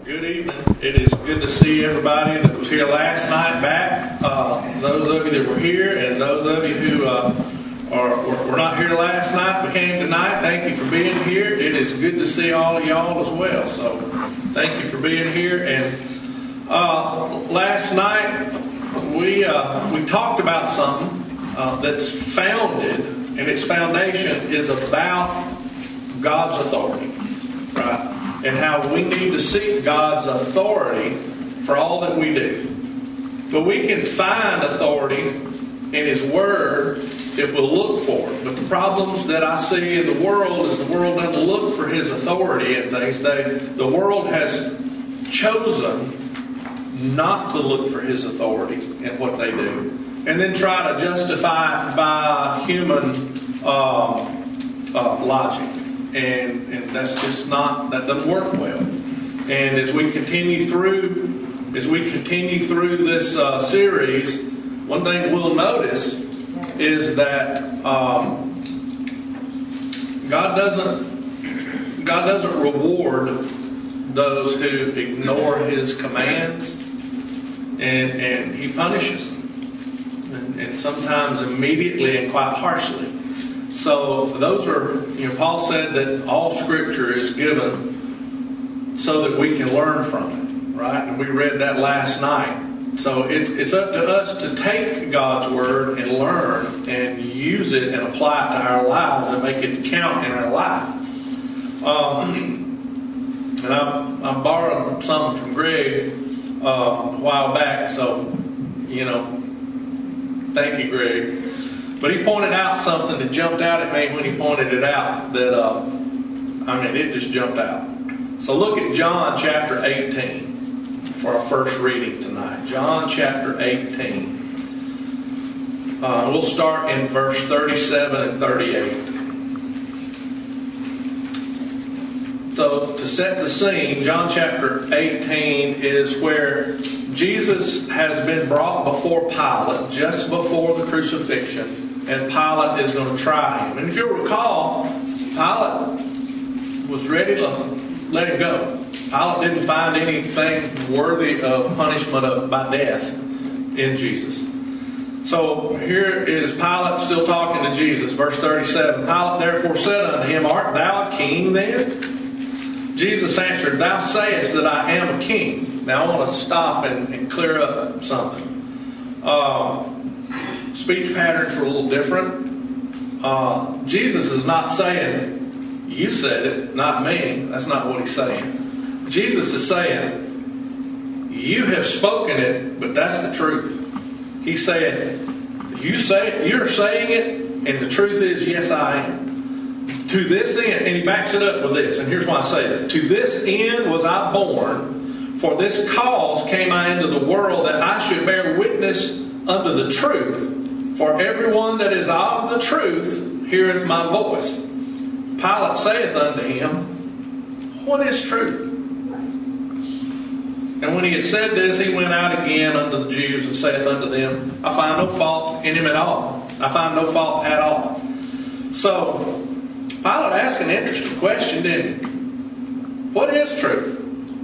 Good evening. It is good to see everybody that was here last night back. Those of you that were here and those of you who were not here last night but came tonight, thank you for being here. It is good to see all of y'all as well. So thank you for being here. And last night we talked about something that's founded, and its foundation is about God's authority, right? And how we need to seek God's authority for all that we do. But we can find authority in His Word if we'll look for it. But the problems that I see in the world is the world doesn't look for His authority in things. The world has chosen not to look for His authority in what they do. And then try to justify it by human logic. And that's just not, that doesn't work well. And as we continue through this series, one thing we'll notice is that God doesn't reward those who ignore His commands, and He punishes them, and sometimes immediately and quite harshly. So those are, Paul said that all Scripture is given so that we can learn from it, right? And we read that last night. So it's up to us to take God's Word and learn and use it and apply it to our lives and make it count in our life. And I borrowed something from Greg a while back, so, thank you, Greg. But he pointed out something that jumped out at me when he pointed it out that, it just jumped out. So look at John chapter 18 for our first reading tonight. John chapter 18. We'll start in verse 37 and 38. So to set the scene, John chapter 18 is where Jesus has been brought before Pilate just before the crucifixion. And Pilate is going to try him. And if you'll recall, Pilate was ready to let him go. Pilate didn't find anything worthy of punishment by death in Jesus. So here is Pilate still talking to Jesus. Verse 37, Pilate therefore said unto him, Art thou a king then? Jesus answered, Thou sayest that I am a king. Now I want to stop and clear up something. Speech patterns were a little different. Jesus is not saying, you said it, not me. That's not what He's saying. Jesus is saying, you have spoken it, but that's the truth. He's saying, you're saying it, and the truth is, yes, I am. To this end, and He backs it up with this, and here's why I say that. To this end was I born, for this cause came I into the world, that I should bear witness unto the truth. For everyone that is of the truth heareth my voice. Pilate saith unto him, What is truth? And when he had said this, he went out again unto the Jews and saith unto them, I find no fault in him at all. I find no fault at all. So, Pilate asked an interesting question, didn't he? What is truth?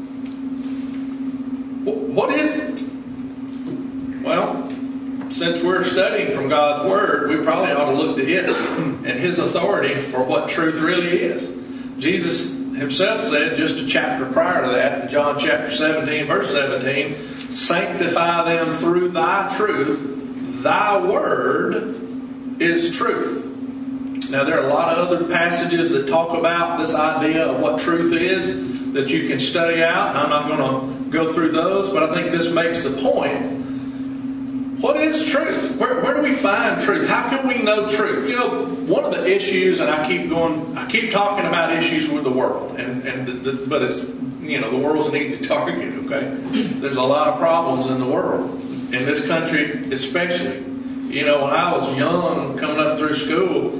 What is it? Well, since we're studying from God's Word, we probably ought to look to it and His authority for what truth really is. Jesus Himself said just a chapter prior to that, in John chapter 17, verse 17, Sanctify them through Thy truth. Thy Word is truth. Now there are a lot of other passages that talk about this idea of what truth is that you can study out. I'm not going to go through those, but I think this makes the point. What is truth? Where do we find truth? How can we know truth? One of the issues, and I keep talking about issues with the world, but it's, the world's an easy target, okay? There's a lot of problems in the world, in this country especially. When I was young, coming up through school,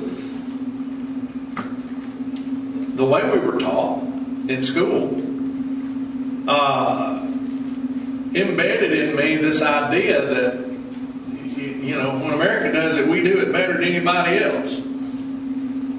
the way we were taught in school embedded in me this idea that when America does it, we do it better than anybody else.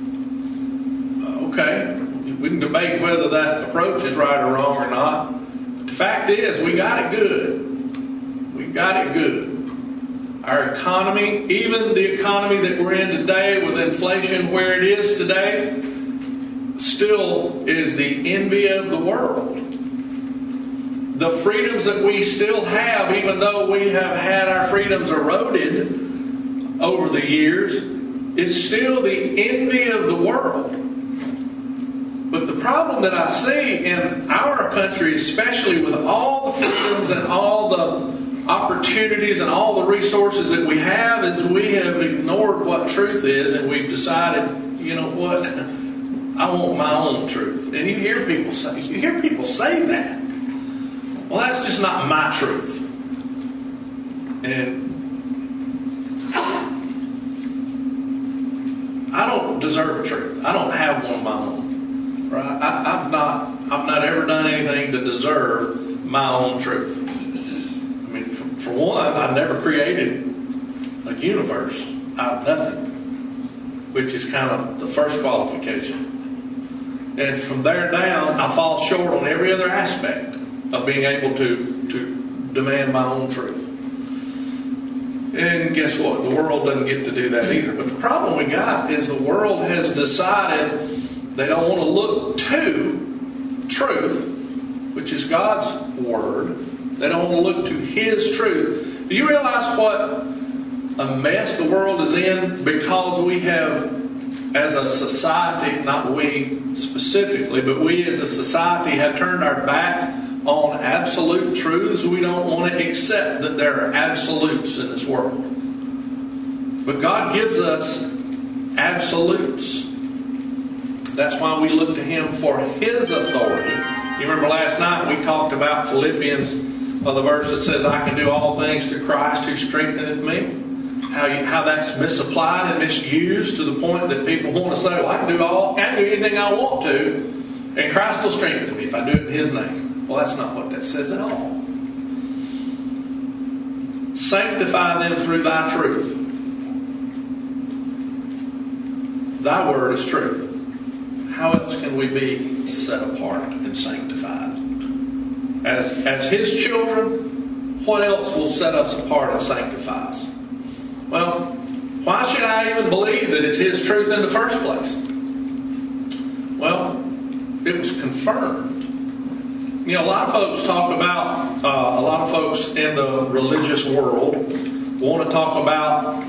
Okay, we can debate whether that approach is right or wrong or not. fact is, we got it good. We got it good. Our economy, even the economy that we're in today with inflation where it is today, still is the envy of the world. The freedoms that we still have, even though we have had our freedoms eroded over the years, is still the envy of the world. But the problem that I see in our country, especially with all the freedoms and all the opportunities and all the resources that we have, is we have ignored what truth is, and we've decided, you know what, I want my own truth. And you hear people say that. Well, that's just not my truth. And I don't deserve a truth. I don't have one of my own. Right? I've not ever done anything to deserve my own truth. I mean, for one, I never created a universe out of nothing, which is kind of the first qualification. And from there down, I fall short on every other aspect of being able to demand my own truth. And guess what? The world doesn't get to do that either. But the problem we got is the world has decided they don't want to look to truth, which is God's Word. They don't want to look to His truth. Do you realize what a mess the world is in because we have, as a society, not we specifically, but we as a society have turned our back on absolute truths? We don't want to accept that there are absolutes in this world. But God gives us absolutes. That's why we look to Him for His authority. You remember last night we talked about Philippians, the verse that says, I can do all things through Christ who strengtheneth me. How that's misapplied and misused to the point that people want to say, well, I can do anything I want to, and Christ will strengthen me if I do it in His name. Well, that's not what that says at all. Sanctify them through thy truth. Thy word is truth. How else can we be set apart and sanctified? As His children, what else will set us apart and sanctify us? Well, why should I even believe that it's His truth in the first place? Well, it was confirmed. You know, a lot of folks talk about, a lot of folks in the religious world want to talk about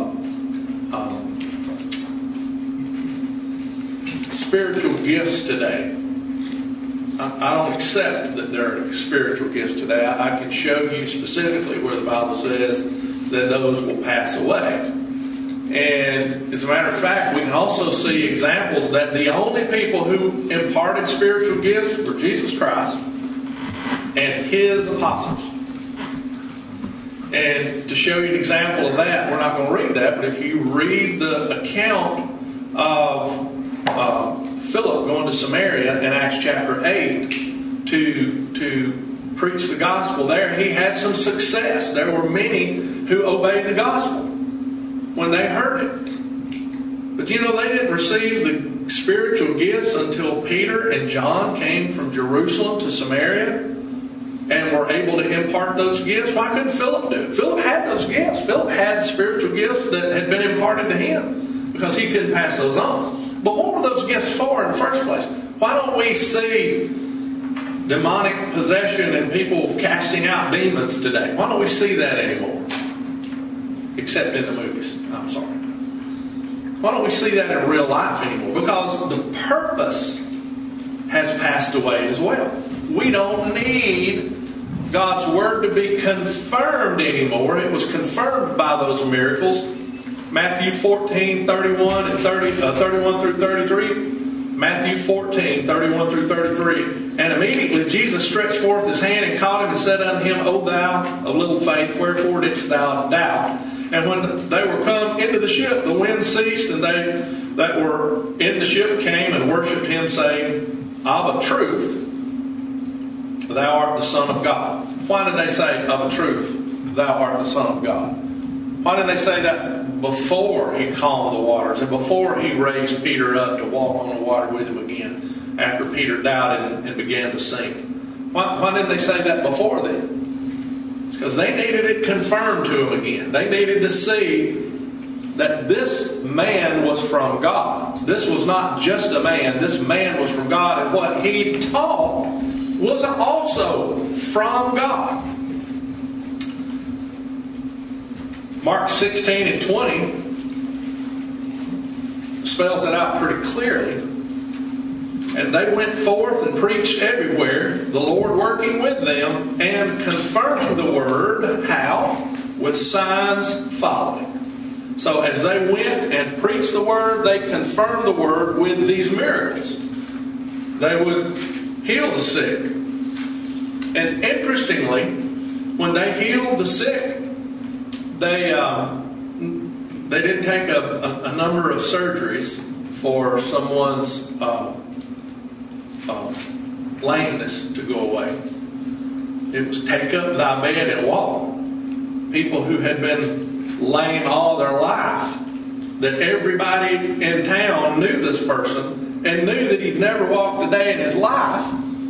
spiritual gifts today. I don't accept that there are spiritual gifts today. I can show you specifically where the Bible says that those will pass away. And as a matter of fact, we can also see examples that the only people who imparted spiritual gifts were Jesus Christ and His apostles. And to show you an example of that, we're not going to read that, but if you read the account of Philip going to Samaria in Acts chapter 8 to preach the gospel there, he had some success. There were many who obeyed the gospel when they heard it. But you know, they didn't receive the spiritual gifts until Peter and John came from Jerusalem to Samaria and were able to impart those gifts. Why couldn't Philip do it? Philip had those gifts. Philip had spiritual gifts that had been imparted to him because he couldn't pass those on. But what were those gifts for in the first place? Why don't we see demonic possession and people casting out demons today? Why don't we see that anymore? Except in the movies. I'm sorry. Why don't we see that in real life anymore? Because the purpose has passed away as well. We don't need God's Word to be confirmed anymore. It was confirmed by those miracles. Matthew 14, 31 and 31 through 33. Matthew 14, 31 through 33. And immediately Jesus stretched forth His hand and caught him and said unto him, O thou of little faith, wherefore didst thou doubt? And when they were come into the ship, the wind ceased, and they that were in the ship came and worshipped Him, saying, Of a truth, thou art the Son of God. Why did they say, of a truth, thou art the Son of God? Why did they say that before He calmed the waters and before He raised Peter up to walk on the water with Him again after Peter doubted and began to sink? Why didn't they say that before then? Because they needed it confirmed to them again. They needed to see that this man was from God. This was not just a man. This man was from God, and what he taught was also from God. Mark 16 and 20 spells it out pretty clearly. And they went forth and preached everywhere, the Lord working with them and confirming the word. How? With signs following. So as they went and preached the word, they confirmed the word with these miracles. They would heal the sick. And interestingly, when they healed the sick, they didn't take a number of surgeries for someone's lameness to go away. It was take up thy bed and walk. People who had been lame all their life, that everybody in town knew this person and knew that he'd never walked a day in his life.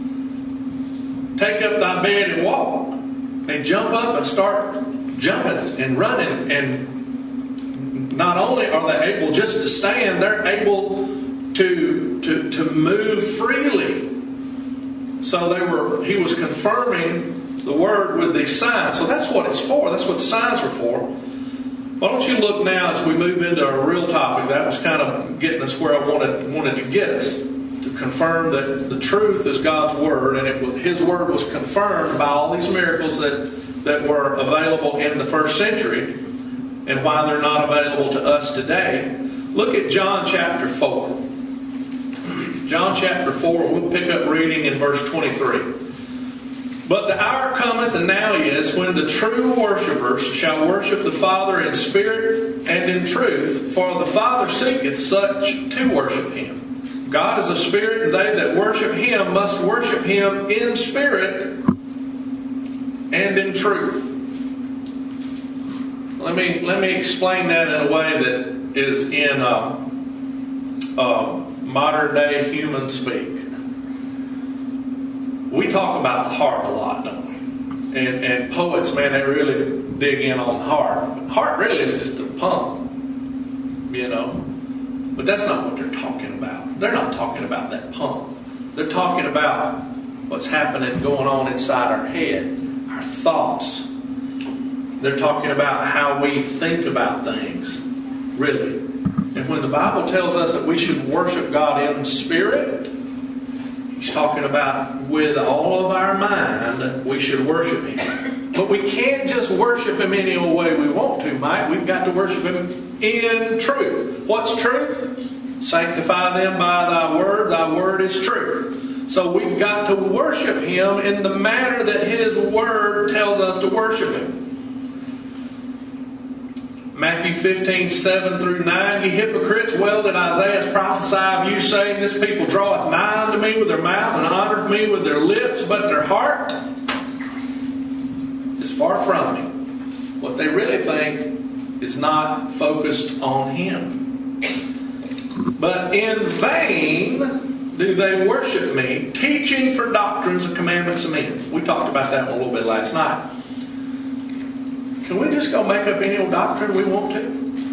Take up thy bed and walk. They jump up and start jumping and running, and not only are they able just to stand, they're able to move freely. So he was confirming the word with these signs. So that's what it's for. That's what signs are for. Why don't you look now as we move into our real topic? That was kind of getting us where I wanted to get us, to confirm that the truth is God's word, and His word was confirmed by all these miracles that were available in the first century, and why they're not available to us today. Look at John chapter 4. John chapter 4, we'll pick up reading in verse 23. But the hour cometh, and now is, when the true worshipers shall worship the Father in spirit and in truth, for the Father seeketh such to worship Him. God is a spirit, and they that worship Him must worship Him in spirit and in truth. Let me explain that in a way that is in modern day human speak. We talk about the heart a lot, don't we? And poets, man, they really dig in on the heart. But the heart really is just a pump, you know. But that's not what they're talking about. They're not talking about that pump. They're talking about what's happening, going on inside our head, our thoughts. They're talking about how we think about things, really. And when the Bible tells us that we should worship God in spirit, He's talking about with all of our mind, we should worship Him. But we can't just worship Him any old way we want to, Mike. We've got to worship Him in truth. What's truth? Sanctify them by Thy word. Thy word is truth. So we've got to worship Him in the manner that His word tells us to worship Him. Matthew 15, 7 through 9. Ye hypocrites, well did Isaiah prophesy of you, saying, This people draweth nigh unto me with their mouth, and honoreth me with their lips, but their heart is far from me. What they really think is not focused on Him. But in vain do they worship me, teaching for doctrines and commandments of men. We talked about that a little bit last night. Can we just go make up any old doctrine we want to?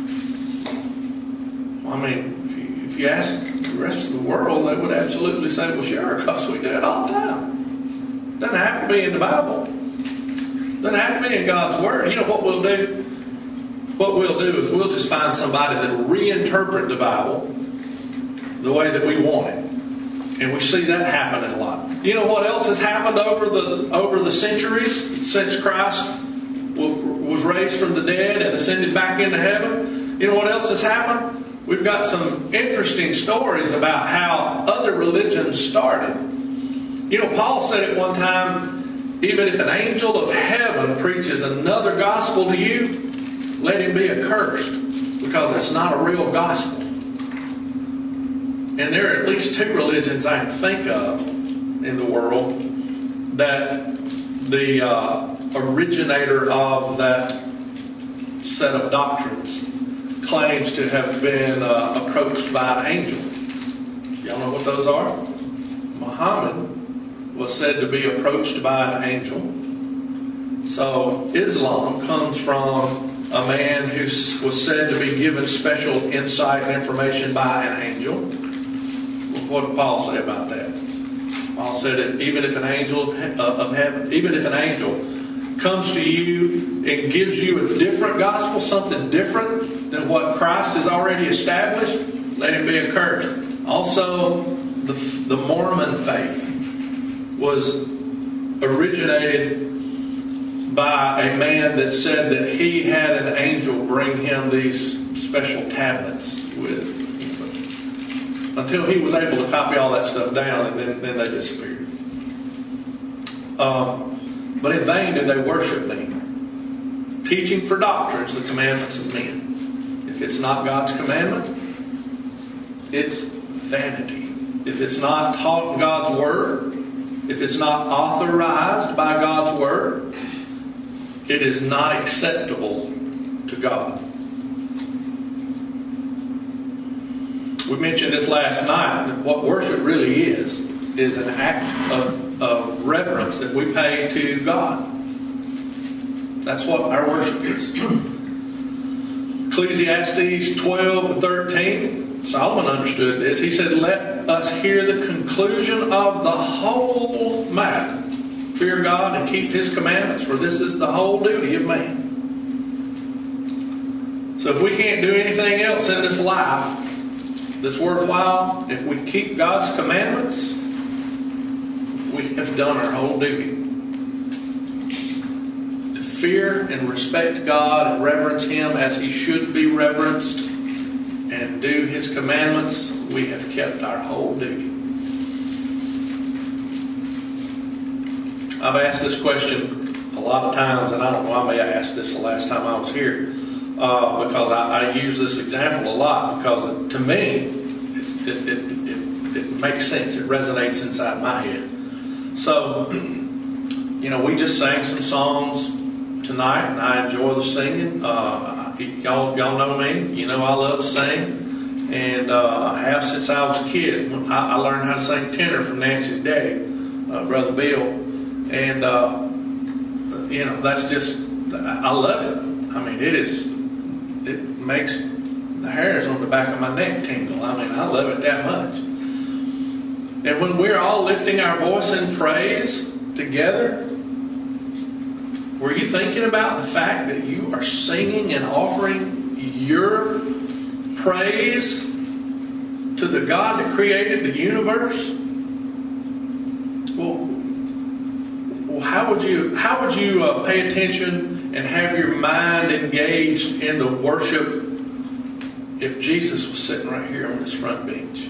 I mean, if you ask the rest of the world, they would absolutely say, well, sure, because we do it all the time. Doesn't have to be in the Bible. Doesn't have to be in God's Word. You know what we'll do? What we'll do is we'll just find somebody that will reinterpret the Bible the way that we want it. And we see that happening a lot. You know what else has happened over the centuries since Christ was raised from the dead and ascended back into heaven? You know what else has happened? We've got some interesting stories about how other religions started. You know, Paul said at one time, even if an angel of heaven preaches another gospel to you, let him be accursed, because it's not a real gospel. And there are at least two religions I can think of in the world that the originator of that set of doctrines claims to have been approached by an angel. Y'all know what those are? Muhammad was said to be approached by an angel. So Islam comes from a man who was said to be given special insight and information by an angel. What did Paul say about that? Paul said that even if an angel comes to you and gives you a different gospel, something different than what Christ has already established, let him be accursed. Also, the Mormon faith was originated by a man that said that he had an angel bring him these special tablets with, until he was able to copy all that stuff down, and then they disappeared. But in vain did they worship me, teaching for doctrines the commandments of men. If it's not God's commandment, it's vanity. If it's not taught in God's Word, if it's not authorized by God's Word, it is not acceptable to God. We mentioned this last night, that what worship really is an act of reverence that we pay to God. That's what our worship is. Ecclesiastes 12:13, Solomon understood this. He said, "Let us hear the conclusion of the whole matter. Fear God and keep His commandments, for this is the whole duty of man." So if we can't do anything else in this life that's worthwhile, if we keep God's commandments, we have done our whole duty. To fear and respect God and reverence Him as He should be reverenced and do His commandments, we have kept our whole duty. I've asked this question a lot of times, and I don't know, I may have asked this the last time I was here, because I use this example a lot, because to me, it makes sense. It resonates inside my head. So, we just sang some songs tonight, and I enjoy the singing. Y'all know me. You know I love to sing. And I have since I was a kid. I learned how to sing tenor from Nancy's daddy, Brother Bill. And, that's just, I love it. I mean, it makes the hairs on the back of my neck tingle. I mean, I love it that much. And when we're all lifting our voice in praise together, were you thinking about the fact that you are singing and offering your praise to the God that created the universe? Well, how would you pay attention and have your mind engaged in the worship if Jesus was sitting right here on this front bench?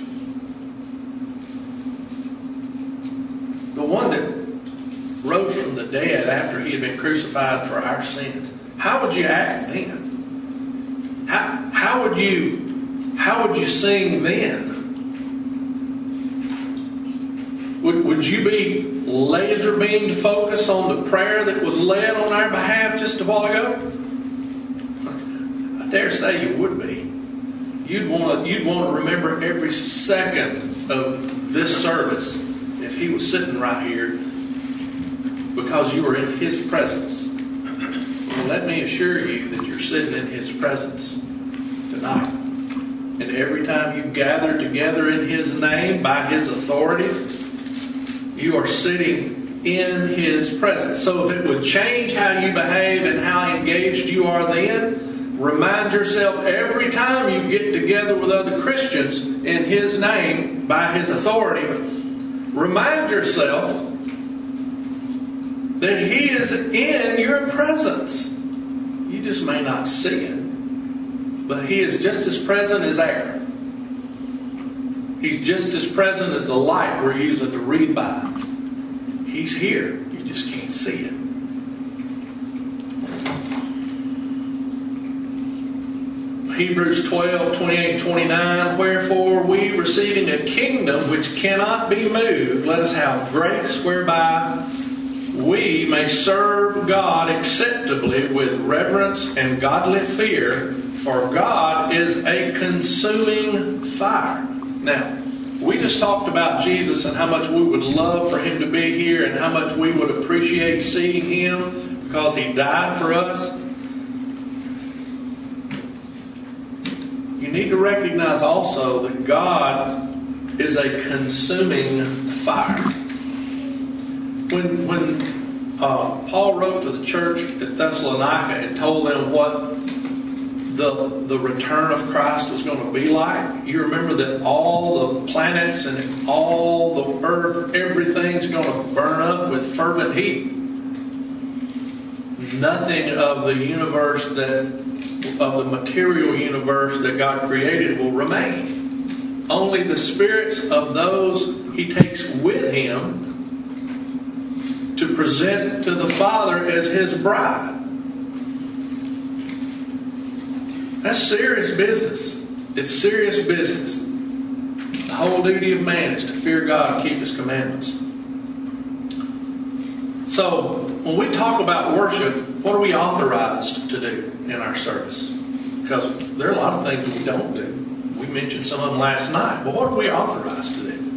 The one that rose from the dead after He had been crucified for our sins. How would you act then? How would you sing then? Would you be laser beamed focused on the prayer that was led on our behalf just a while ago? I dare say you would be. You'd want to remember every second of this service if He was sitting right here, because you were in His presence. Well, let me assure you that you're sitting in His presence tonight. And every time you gather together in His name, by His authority, you are sitting in His presence. So if it would change how you behave and how engaged you are then, remind yourself every time you get together with other Christians in His name, by His authority, remind yourself that He is in your presence. You just may not see it, but He is just as present as air. He's just as present as the light we're using to read by. He's here. You just can't see it. Hebrews 12:28-29. Wherefore we, receiving a kingdom which cannot be moved, let us have grace whereby we may serve God acceptably with reverence and godly fear, for God is a consuming fire. Now, We just talked about Jesus and how much we would love for Him to be here and how much we would appreciate seeing Him because He died for us. You need to recognize also that God is a consuming fire. When Paul wrote to the church at Thessalonica and told them what the return of Christ was going to be like, you remember that all the planets and all the earth, everything's going to burn up with fervent heat. Nothing of the universe of the material universe that God created will remain. Only the spirits of those He takes with Him to present to the Father as His bride. That's serious business. It's serious business. The whole duty of man is to fear God and keep His commandments. So, when we talk about worship, what are we authorized to do in our service? Because there are a lot of things we don't do. We mentioned some of them last night. But what are we authorized to do?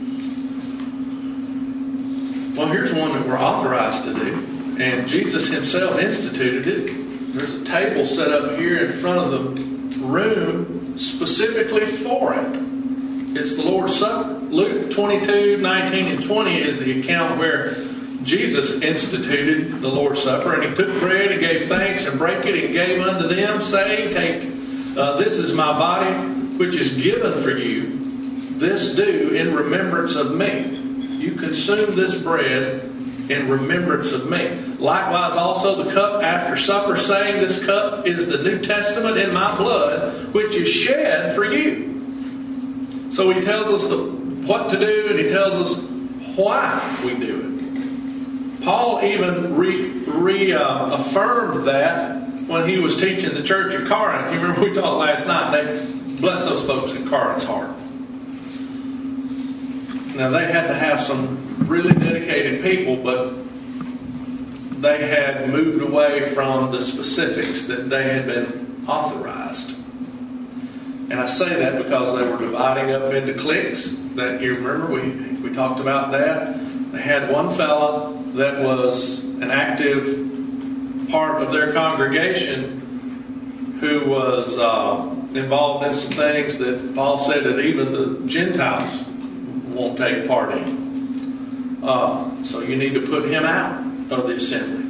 Well, here's one that we're authorized to do. And Jesus Himself instituted it. There's a table set up here in front of the room specifically for it. It's the Lord's Supper. Luke 22:19 and 20 is the account where Jesus instituted the Lord's Supper, and He took bread and gave thanks and brake it and gave unto them, saying, "Take, this is my body, which is given for you. This do in remembrance of me." You consume this bread in remembrance of me. Likewise also the cup after supper, saying, "This cup is the New Testament in my blood, which is shed for you." So He tells us what to do, and He tells us why we do it. Paul even reaffirmed that when he was teaching the church at Corinth. You remember we talked last night. Bless those folks at Corinth's heart. Now they had to have some really dedicated people, but they had moved away from the specifics that they had been authorized. And I say that because they were dividing up into cliques. That you remember we talked about that. They had one fella that was an active part of their congregation who was involved in some things that Paul said that even the Gentiles won't take part in. So you need to put him out of the assembly.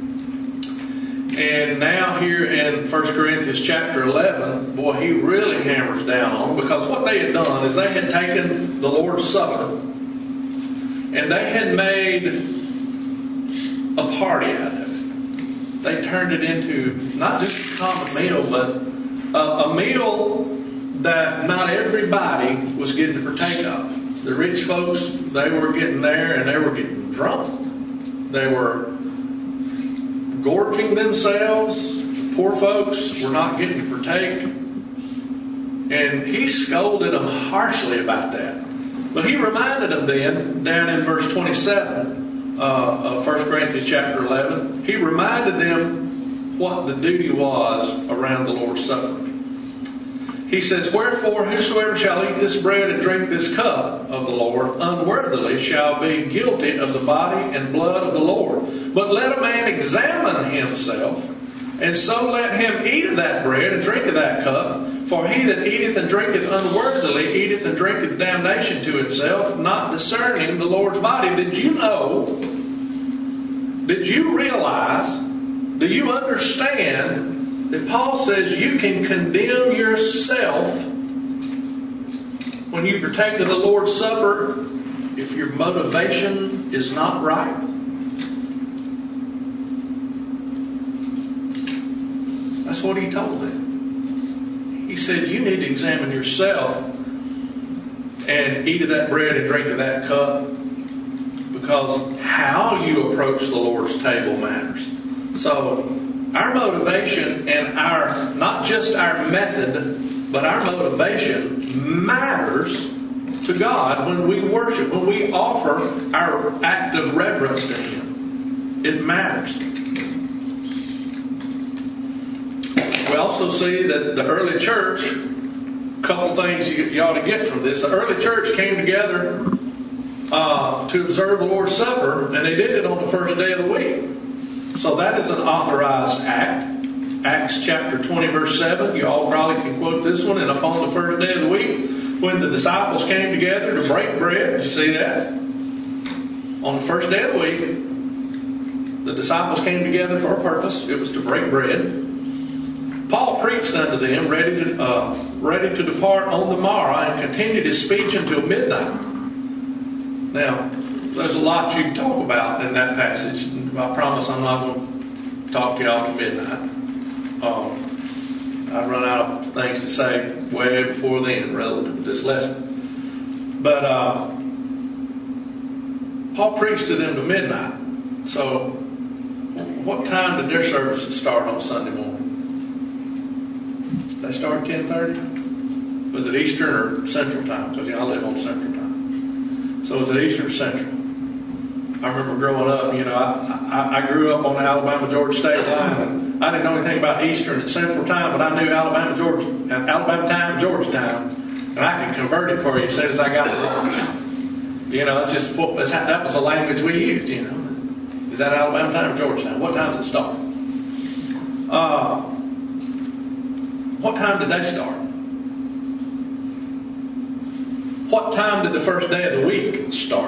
And now here in 1 Corinthians chapter 11, boy, he really hammers down on them, because what they had done is they had taken the Lord's Supper and they had made a party out of it. They turned it into not just a common meal, but a meal that not everybody was getting to partake of. The rich folks, they were getting there and they were getting drunk. They were gorging themselves. The poor folks were not getting to partake. And he scolded them harshly about that. But he reminded them then, down in verse 27 of 1 Corinthians chapter 11, he reminded them what the duty was around the Lord's Supper. He says, "Wherefore whosoever shall eat this bread and drink this cup of the Lord unworthily shall be guilty of the body and blood of the Lord. But let a man examine himself, and so let him eat of that bread and drink of that cup. For he that eateth and drinketh unworthily eateth and drinketh damnation to himself, not discerning the Lord's body." Did you know? Did you realize? Do you understand that Paul says you can condemn yourself when you partake of the Lord's Supper if your motivation is not right? That's what he told them. He said you need to examine yourself and eat of that bread and drink of that cup, because how you approach the Lord's table matters. So our motivation and not just our method, but our motivation matters to God when we worship, when we offer our act of reverence to Him. It matters. We also see that the early church couple things you ought to get from this. The early church came together to observe the Lord's Supper, and they did it on the first day of the week. So that is an authorized act. Acts chapter 20, verse 7. You all probably can quote this one. And upon the first day of the week, when the disciples came together to break bread, you see that? On the first day of the week, the disciples came together for a purpose. It was to break bread. Paul preached unto them, ready to depart on the morrow, and continued his speech until midnight. Now, there's a lot you can talk about in that passage. I promise I'm not going to talk to y'all till midnight. I run out of things to say way before then relative to this lesson. But Paul preached to them to midnight. So, what time did their services start on Sunday morning? They start at 10:30? Was it Eastern or Central time? Because I live on Central time. So was it Eastern or Central? I remember growing up, I grew up on the Alabama-Georgia state line, and I didn't know anything about Eastern and Central time, but I knew Alabama time, Georgia time, and I could convert it for you as soon as I got to work. It's just that was the language we used. Is that Alabama time or Georgia time? What time does it start? What time did they start? What time did the first day of the week start?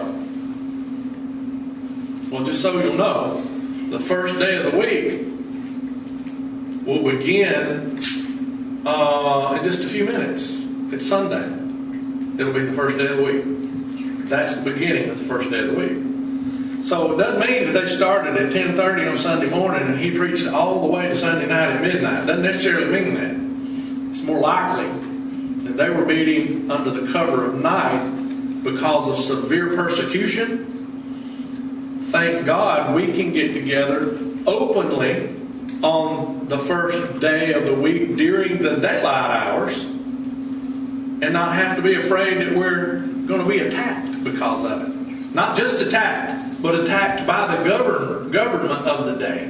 Well, just so you'll know, the first day of the week will begin in just a few minutes. It's Sunday. It'll be the first day of the week. That's the beginning of the first day of the week. So it doesn't mean that they started at 10:30 on Sunday morning and he preached all the way to Sunday night at midnight. It doesn't necessarily mean that. It's more likely that they were meeting under the cover of night because of severe persecution. Thank God we can get together openly on the first day of the week during the daylight hours and not have to be afraid that we're going to be attacked because of it. Not just attacked, but attacked by the government of the day.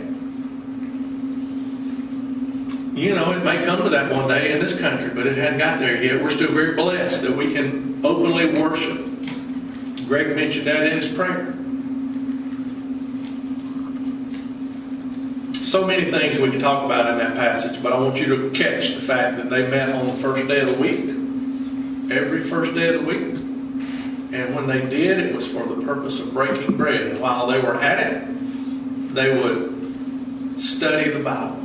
It may come to that one day in this country, but it hadn't got there yet. We're still very blessed that we can openly worship. Greg mentioned that in his prayer. So many things we can talk about in that passage, but I want you to catch the fact that they met on the first day of the week. Every first day of the week. And when they did, it was for the purpose of breaking bread. And while they were at it, they would study the Bible.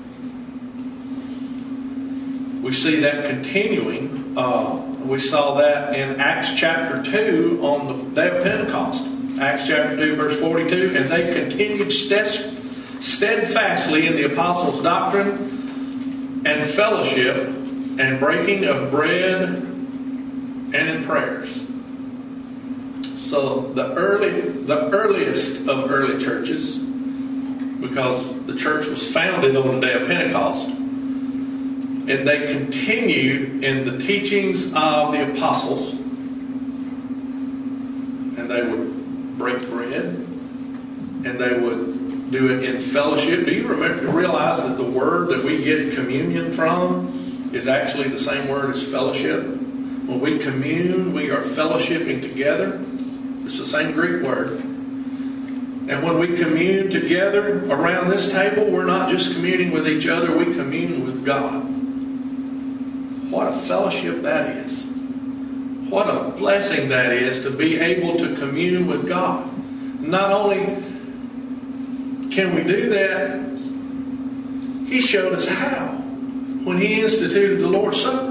We see that continuing. We saw that in Acts chapter 2 on the day of Pentecost. Acts chapter 2 verse 42. And they continued steadfastly in the apostles' doctrine and fellowship and breaking of bread and in prayers. So the earliest of early churches, because the church was founded on the day of Pentecost, and they continued in the teachings of the apostles, and they would break bread, and they would do it in fellowship. Do you realize that the word that we get communion from is actually the same word as fellowship? When we commune, we are fellowshipping together. It's the same Greek word. And when we commune together around this table, we're not just communing with each other, we commune with God. What a fellowship that is. What a blessing that is to be able to commune with God. Not only can we do that, He showed us how when He instituted the Lord's Supper.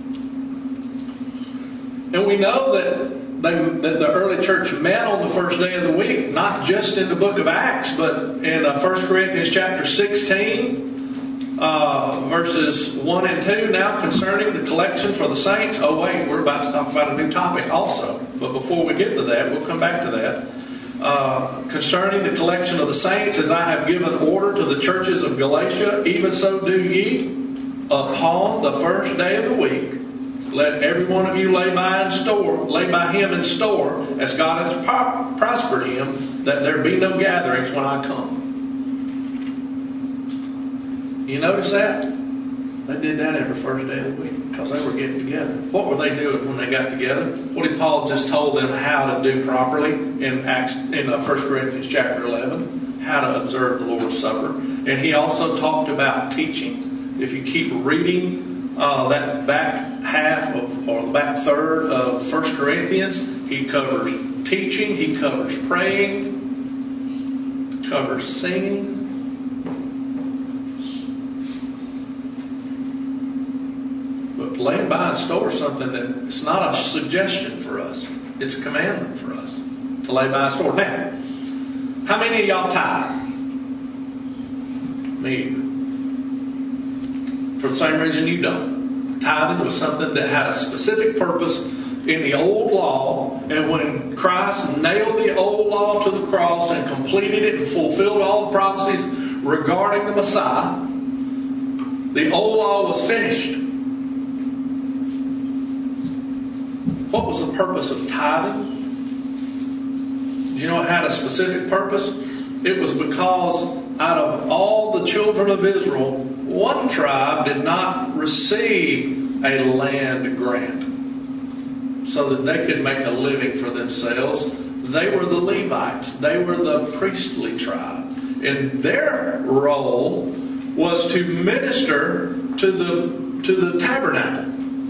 And we know that the early church met on the first day of the week, not just in the book of Acts, but in 1 Corinthians chapter 16, verses 1 and 2. Now concerning the collection for the saints. Oh wait, we're about to talk about a new topic also. But before we get to that, we'll come back to that. Concerning the collection of the saints, as I have given order to the churches of Galatia, even so do ye upon the first day of the week. Let every one of you lay by him in store, as God hath prospered him, that there be no gatherings when I come. You notice that? They did that every first day of the week because they were getting together. What were they doing when they got together? What did Paul just told them how to do properly in 1 Corinthians chapter 11? How to observe the Lord's Supper. And he also talked about teaching. If you keep reading that back half or the back third of 1 Corinthians, he covers teaching, he covers praying, covers singing. But laying by and store something that it's not a suggestion for us. It's a commandment for us to lay by and store. Now, how many of y'all tithe? Me either. For the same reason you don't. Tithing was something that had a specific purpose in the old law, and when Christ nailed the old law to the cross and completed it and fulfilled all the prophecies regarding the Messiah, the old law was finished. What was the purpose of tithing? You know it had a specific purpose? It was because out of all the children of Israel, one tribe did not receive a land grant so that they could make a living for themselves. They were the Levites. They were the priestly tribe. And their role was to minister to the tabernacle.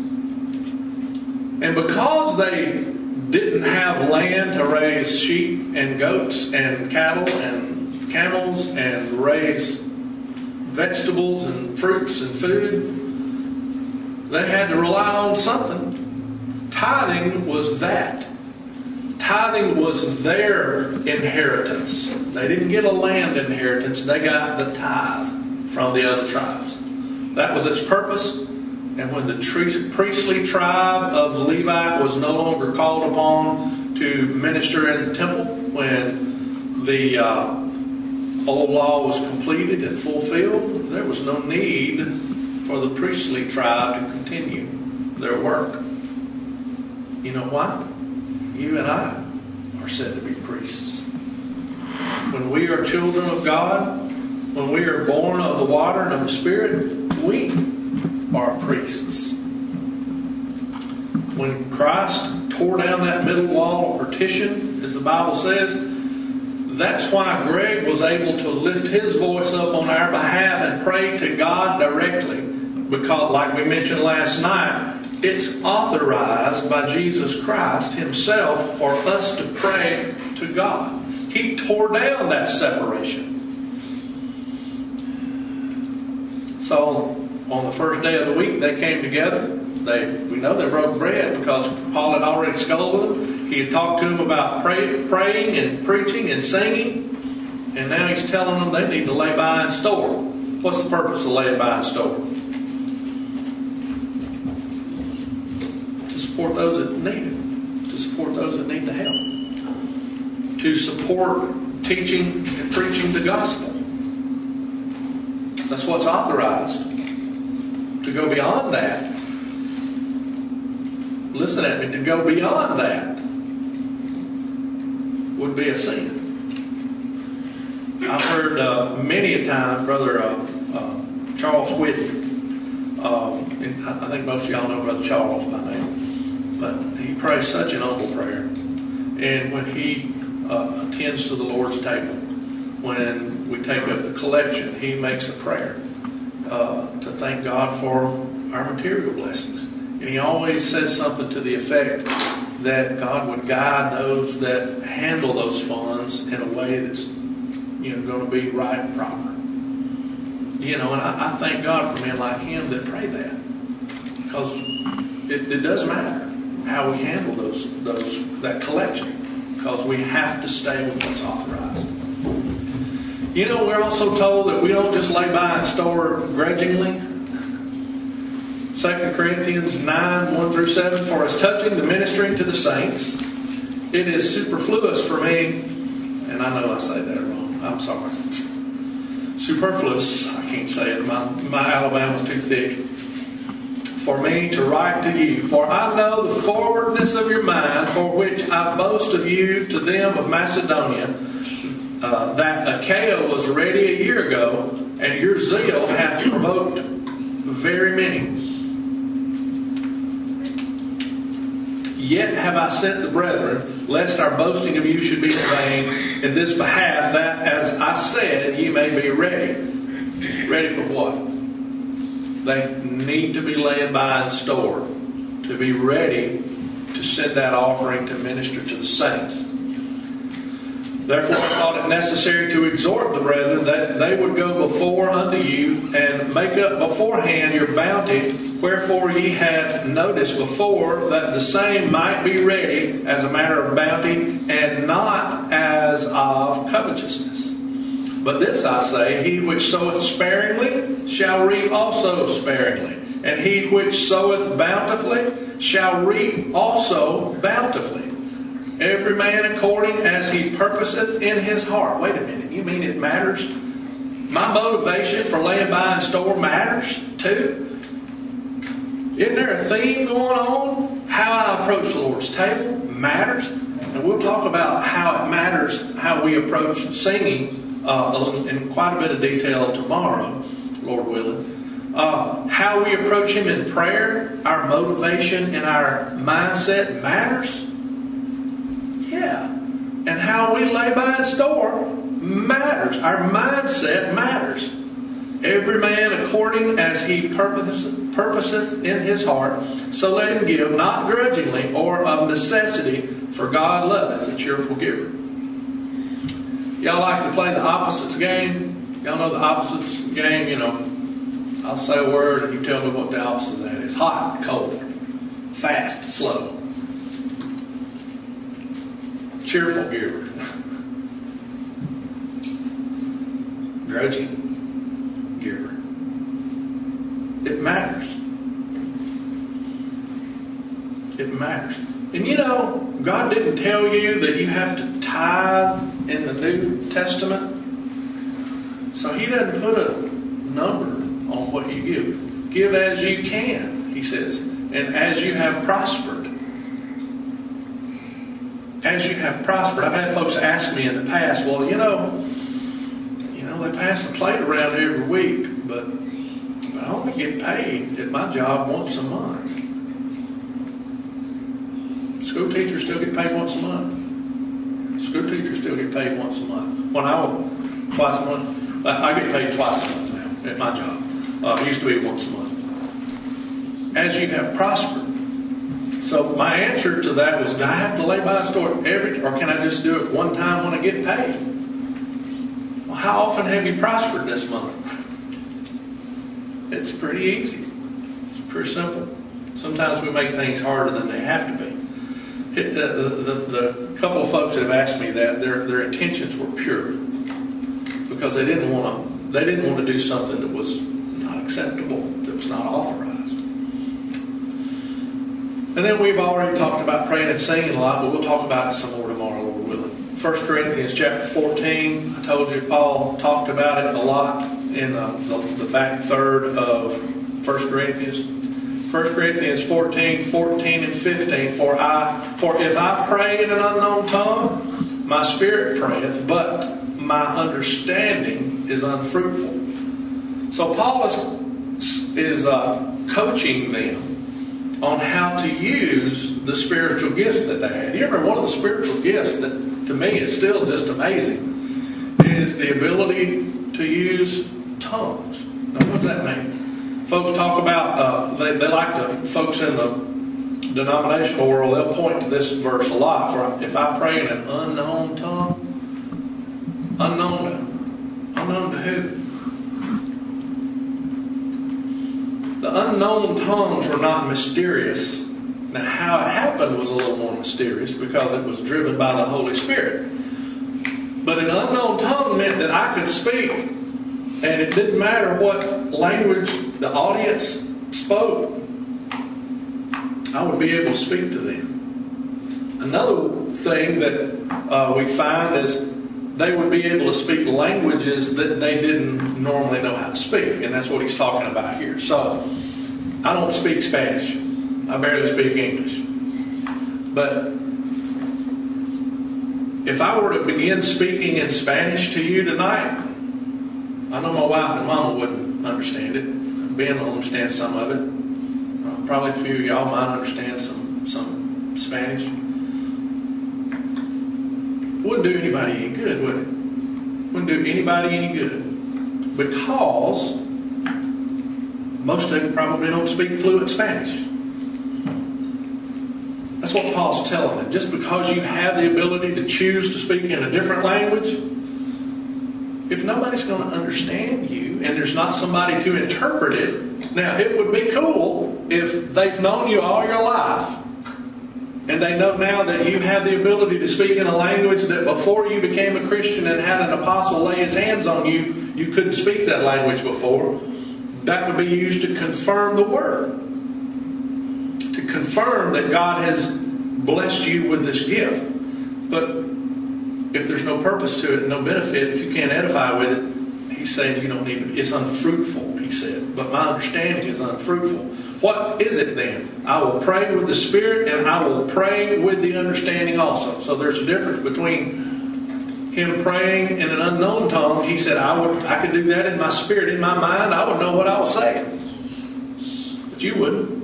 And because they didn't have land to raise sheep and goats and cattle and camels and raise vegetables and fruits and food, they had to rely on something. Tithing was that. Tithing was their inheritance. They didn't get a land inheritance. They got the tithe from the other tribes. That was its purpose. And when the priestly tribe of Levi was no longer called upon to minister in the temple, when the old law was completed and fulfilled, there was no need for the priestly tribe to continue their work. You know why? You and I are said to be priests. When we are children of God, when we are born of the water and of the Spirit, we are priests. When Christ tore down that middle wall of partition, as the Bible says, that's why Greg was able to lift his voice up on our behalf and pray to God directly. Because, like we mentioned last night, it's authorized by Jesus Christ himself for us to pray to God. He tore down that separation. So, on the first day of the week, they came together. We know they broke bread because Paul had already scolded them. He had talked to them about praying and preaching and singing. And now he's telling them they need to lay by and store. What's the purpose of laying by and store? To support those that need it. To support those that need the help. To support teaching and preaching the gospel. That's what's authorized. To go beyond that, listen at me, to go beyond that would be a sin. I've heard many a time, Brother Charles Whitten, and I think most of y'all know Brother Charles by name, but he prays such an humble prayer. And when he attends to the Lord's table, when we take up the collection, he makes a prayer to thank God for our material blessings. And he always says something to the effect that God would guide those that handle those funds in a way that's going to be right and proper. And I thank God for men like him that pray that, because it does matter how we handle that collection, because we have to stay with what's authorized. We're also told that we don't just lay by and store grudgingly. 2 Corinthians 9, 1 through 7, for as touching the ministering to the saints, it is superfluous for me, and I know I say that wrong, I'm sorry. Superfluous, I can't say it, my Alabama's too thick. For me to write to you, for I know the forwardness of your mind, for which I boast of you to them of Macedonia, that Achaia was ready a year ago, and your zeal hath provoked very many. Yet have I sent the brethren, lest our boasting of you should be in vain, in this behalf, that, as I said, ye may be ready. Ready for what? They need to be laid by and stored, to be ready to send that offering to minister to the saints. Therefore I thought it necessary to exhort the brethren that they would go before unto you and make up beforehand your bounty, wherefore ye had noticed before that the same might be ready as a matter of bounty and not as of covetousness. But this I say, he which soweth sparingly shall reap also sparingly, and he which soweth bountifully shall reap also bountifully. Every man according as he purposeth in his heart. Wait a minute, you mean it matters? My motivation for laying by and store matters too? Isn't there a theme going on? How I approach the Lord's table matters. And we'll talk about how it matters, how we approach singing in quite a bit of detail tomorrow, Lord willing. How we approach Him in prayer, our motivation and our mindset matters. Yeah. And how we lay by and store matters. Our mindset matters. Every man according as he purposeth in his heart, so let him give, not grudgingly or of necessity, for God loveth a cheerful giver. Y'all like to play the opposites game? Y'all know the opposites game? You know, I'll say a word and you tell me what the opposite of that is. Hot, cold, fast, slow. Cheerful giver. Grudging giver. It matters. It matters. And you know, God didn't tell you that you have to tithe in the New Testament. So He doesn't put a number on what you give. Give as you can, He says. And as you have prospered. As you have prospered. I've had folks ask me in the past, well, you know, they pass the plate around every week, but I only get paid at my job once a month. School teachers still get paid once a month. School teachers still get paid once a month. Twice a month. I get paid twice a month now at my job. It used to be once a month. As you have prospered. So my answer to that was, do I have to lay by a store or can I just do it one time when I get paid? Well, how often have you prospered this month? It's pretty easy. It's pretty simple. Sometimes we make things harder than they have to be. The couple of folks that have asked me that, their intentions were pure because they didn't want to do something that was not acceptable, that was not authorized. And then we've already talked about praying and singing a lot, but we'll talk about it some more tomorrow, Lord willing. 1 Corinthians chapter 14, I told you Paul talked about it a lot in the back third of 1 Corinthians. 1 Corinthians 14 and 15. For if I pray in an unknown tongue, my spirit prayeth, but my understanding is unfruitful. So Paul is coaching them on how to use the spiritual gifts that they had. You remember one of the spiritual gifts that to me is still just amazing is the ability to use tongues. Now what does that mean? Folks talk about, they like to, folks in the denominational world, they'll point to this verse a lot. For if I pray in an unknown tongue, unknown to who? The unknown tongues were not mysterious. Now, how it happened was a little more mysterious because it was driven by the Holy Spirit. But an unknown tongue meant that I could speak, and it didn't matter what language the audience spoke, I would be able to speak to them. Another thing that we find is they would be able to speak languages that they didn't normally know how to speak. And that's what he's talking about here. So, I don't speak Spanish. I barely speak English. But if I were to begin speaking in Spanish to you tonight, I know my wife and Mama wouldn't understand it. Ben will understand some of it. Probably a few of y'all might understand some Spanish. Wouldn't do anybody any good, would it? Wouldn't do anybody any good. Because most of them probably don't speak fluent Spanish. That's what Paul's telling them. Just because you have the ability to choose to speak in a different language, if nobody's going to understand you and there's not somebody to interpret it, now it would be cool if they've known you all your life and they know now that you have the ability to speak in a language that before you became a Christian and had an apostle lay his hands on you, you couldn't speak that language before. That would be used to confirm the word. To confirm that God has blessed you with this gift. But if there's no purpose to it and no benefit, if you can't edify with it, he's saying you don't need it. It's unfruitful, he said. But my understanding is unfruitful. What is it then? I will pray with the Spirit and I will pray with the understanding also. So there's a difference between him praying in an unknown tongue. He said, I could do that in my spirit, in my mind. I would know what I was saying. But you wouldn't.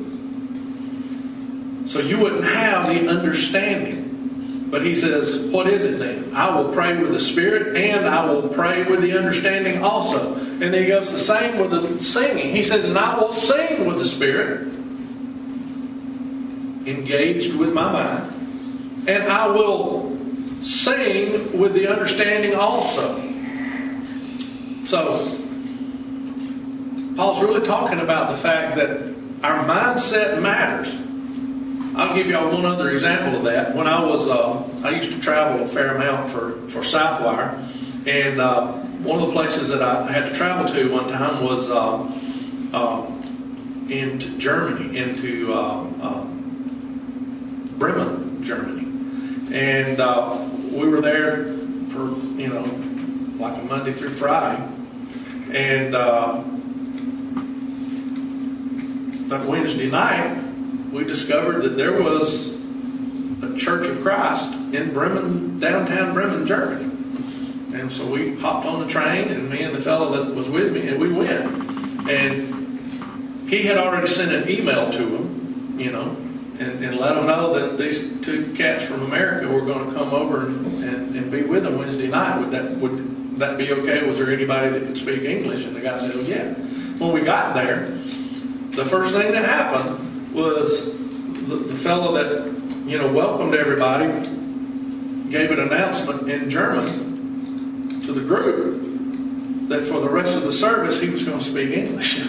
So you wouldn't have the understanding. But he says, what is it then? I will pray with the Spirit and I will pray with the understanding also. And then he goes the same with the singing. He says, and I will sing with the Spirit, engaged with my mind. And I will sing with the understanding also. So, Paul's really talking about the fact that our mindset matters. I'll give y'all one other example of that. When I used to travel a fair amount for Southwire, and one of the places that I had to travel to one time was into Germany, into Bremen, Germany. And we were there for, like a Monday through Friday. And that Wednesday night, we discovered that there was a Church of Christ in Bremen, downtown Bremen, Germany. And so we hopped on the train, and me and the fellow that was with me, and we went. And he had already sent an email to him, and let them know that these two cats from America were going to come over and be with them Wednesday night. Would that be okay? Was there anybody that could speak English? And the guy said, oh, yeah. When we got there, the first thing that happened was the fellow that, welcomed everybody, gave an announcement in German to the group that for the rest of the service he was going to speak English.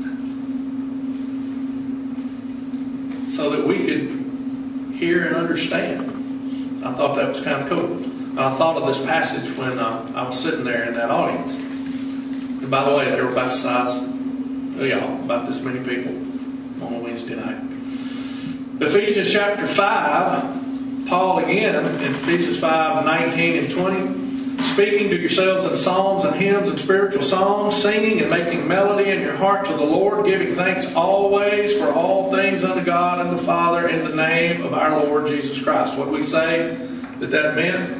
So that we could hear and understand. I thought that was kind of cool. I thought of this passage when I was sitting there in that audience. And by the way, they were about the size of y'all, about this many people on a Wednesday night. Ephesians chapter 5, Paul again in Ephesians 5, 19 and 20, speaking to yourselves in psalms and hymns and spiritual songs, singing and making melody in your heart to the Lord, giving thanks always for all things unto God and the Father in the name of our Lord Jesus Christ. What we say that meant?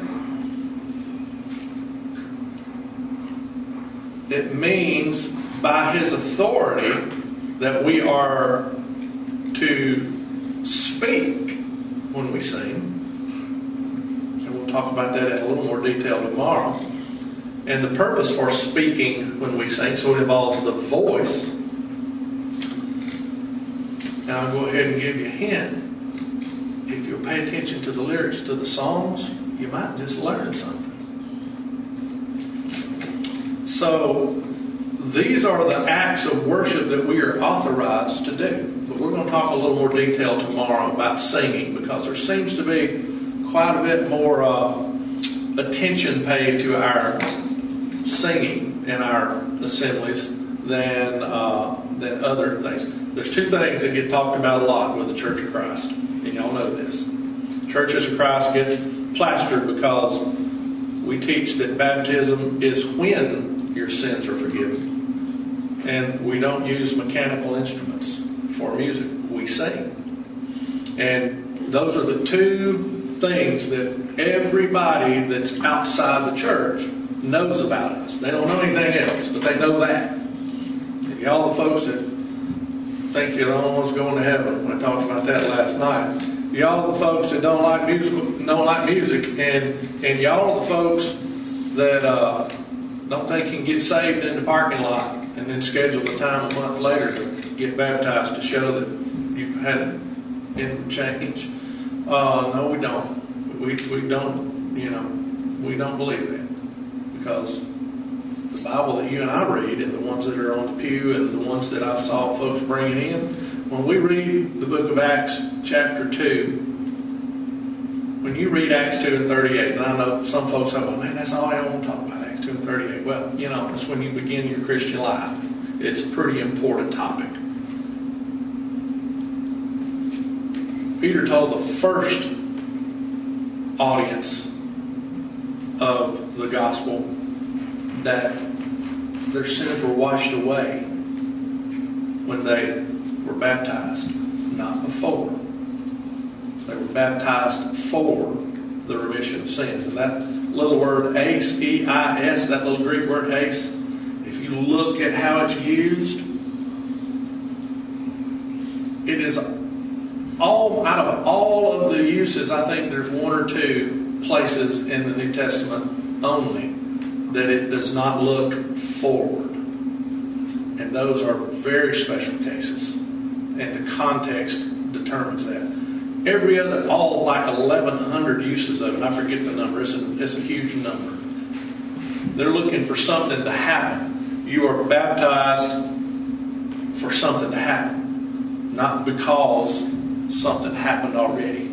It means by His authority that we are to speak when we sing. We'll talk about that in a little more detail tomorrow. And the purpose for speaking when we sing, so it involves the voice. Now I'll go ahead and give you a hint. If you'll pay attention to the lyrics to the songs, you might just learn something. So these are the acts of worship that we are authorized to do. But we're going to talk a little more detail tomorrow about singing, because there seems to be quite a bit more attention paid to our singing in our assemblies than other things. There's two things that get talked about a lot with the Church of Christ, and y'all know this. Churches of Christ get plastered because we teach that baptism is when your sins are forgiven, and we don't use mechanical instruments for music. We sing, and those are the two things that everybody that's outside the church knows about us. They don't know anything else, but they know that. Y'all the folks that think you're the only ones going to heaven. I talked about that last night. Y'all are the folks that don't like music, and y'all are the folks that don't think you can get saved in the parking lot and then schedule a time a month later to get baptized to show that you had in change. No, we don't. We don't. We don't believe that, because the Bible that you and I read, and the ones that are on the pew, and the ones that I saw folks bringing in, when we read the book of Acts, chapter 2, when you read Acts 2 and 38, and I know some folks say, well, man, that's all I want to talk about, Acts 2 and 38. Well, it's when you begin your Christian life. It's a pretty important topic. Peter told the first audience of the gospel that their sins were washed away when they were baptized, not before. They were baptized for the remission of sins. And that little word eis, E-I-S, that little Greek word eis, if you look at how it's used, it is all out of all of the uses. I think there's one or two places in the New Testament only that it does not look forward. And those are very special cases. And the context determines that. Every other, all like 1,100 uses of it, I forget the number, it's a huge number. They're looking for something to happen. You are baptized for something to happen, not because something happened already.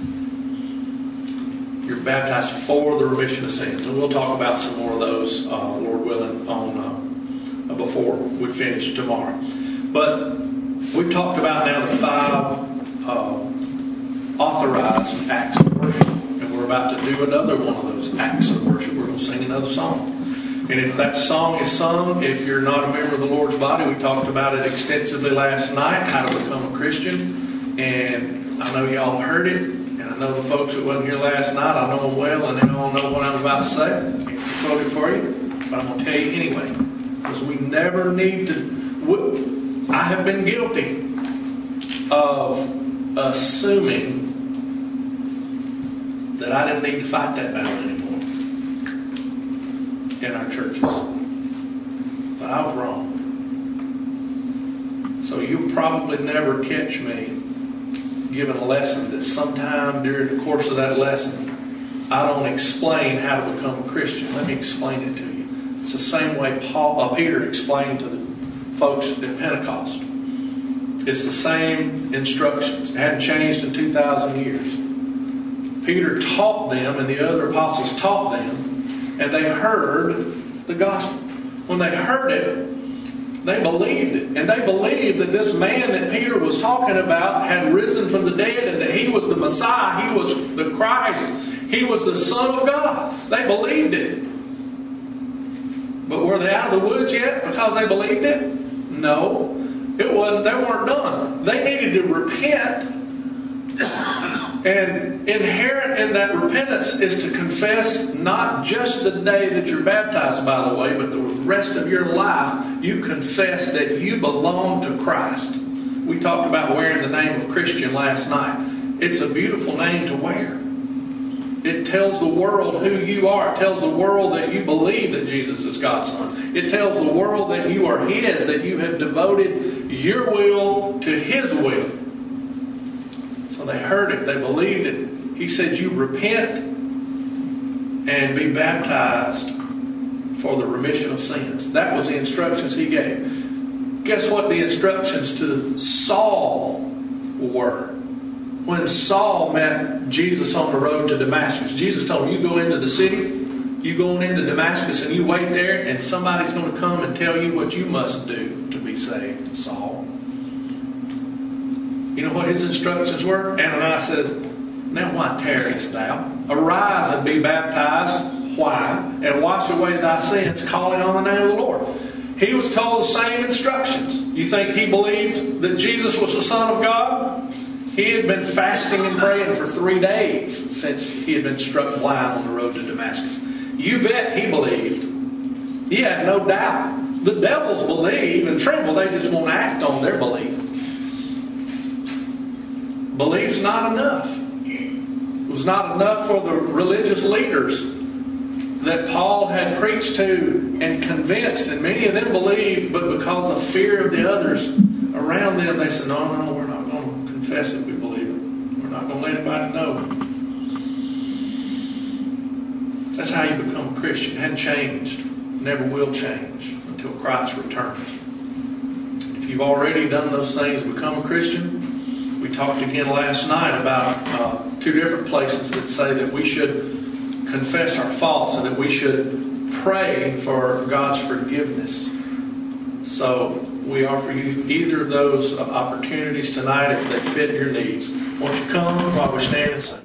You're baptized for the remission of sins. And we'll talk about some more of those, Lord willing, on before we finish tomorrow. But we've talked about now the 5 authorized acts of worship. And we're about to do another one of those acts of worship. We're going to sing another song. And if that song is sung, if you're not a member of the Lord's body, we talked about it extensively last night, how to become a Christian. And I know y'all heard it. And I know the folks that wasn't here last night, I know them well, and they all know what I'm about to say. I can't quote it for you, but I'm going to tell you anyway. Because we never need to... I have been guilty of assuming that I didn't need to fight that battle anymore in our churches. But I was wrong. So you'll probably never catch me giving a lesson that sometime during the course of that lesson I don't explain how to become a Christian. Let me explain it to you. It's the same way Peter explained to the folks at Pentecost. It's the same instructions. It hadn't changed in 2,000 years. Peter taught them, and the other apostles taught them, and they heard the gospel. When they heard it, they believed it. And they believed that this man that Peter was talking about had risen from the dead, and that he was the Messiah, he was the Christ, he was the Son of God. They believed it. But were they out of the woods yet because they believed it? No. It wasn't. They weren't done. They needed to repent. And inherent in that repentance is to confess not just the day that you're baptized, by the way, but the rest of your life you confess that you belong to Christ. We talked about wearing the name of Christian last night. It's a beautiful name to wear. It tells the world who you are. It tells the world that you believe that Jesus is God's Son. It tells the world that you are His, that you have devoted your will to His will. So they heard it. They believed it. He said, you repent and be baptized for the remission of sins. That was the instructions He gave. Guess what the instructions to Saul were? When Saul met Jesus on the road to Damascus, Jesus told him, you go into the city, you go into Damascus, and you wait there, and somebody's going to come and tell you what you must do to be saved, Saul. You know what his instructions were? Ananias says, now why tarriest thou? Arise and be baptized. Why? And wash away thy sins, calling on the name of the Lord. He was told the same instructions. You think he believed that Jesus was the Son of God? He had been fasting and praying for 3 days since he had been struck blind on the road to Damascus. You bet he believed. He had no doubt. The devils believe and tremble. They just won't act on their belief. belief's not enough. It was not enough for the religious leaders that Paul had preached to and convinced, and many of them believed, but because of fear of the others around them, they said, no, we're not going to confess that we believe it. We're not going to let anybody know. That's how you become a Christian. It hadn't changed. Never will change until Christ returns. If you've already done those things, become a Christian. We talked again last night about 2 different places that say that we should confess our faults and that we should pray for God's forgiveness. So we offer you either of those opportunities tonight if they fit your needs. Won't you come while we stand and sing?